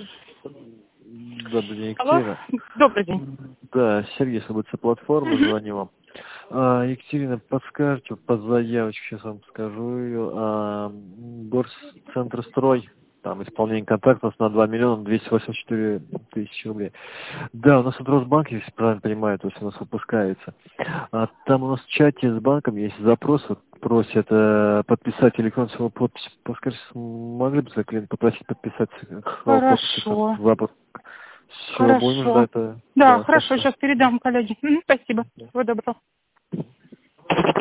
Добрый день, Алло, Екатерина. добрый день. Да, Сергей с ОБЦ платформы, звоню вам. Екатерина, подскажите по заявочке, сейчас вам скажу ее. Горцентр строй, там исполнение контракта у нас на 2 миллиона 284 тысячи рублей. Да, у нас от Росбанк, если правильно понимаю, то есть у нас выпускается. Там у нас в чате с банком есть запрос, вот просят подписать электронную подпись. Подскажите, могли бы за клиент попросить подписать подпись Хорошо. в все, будем Хорошо. ждать. Да, Да, хорошо, спасибо. сейчас передам коллеге. Спасибо. Всего доброго.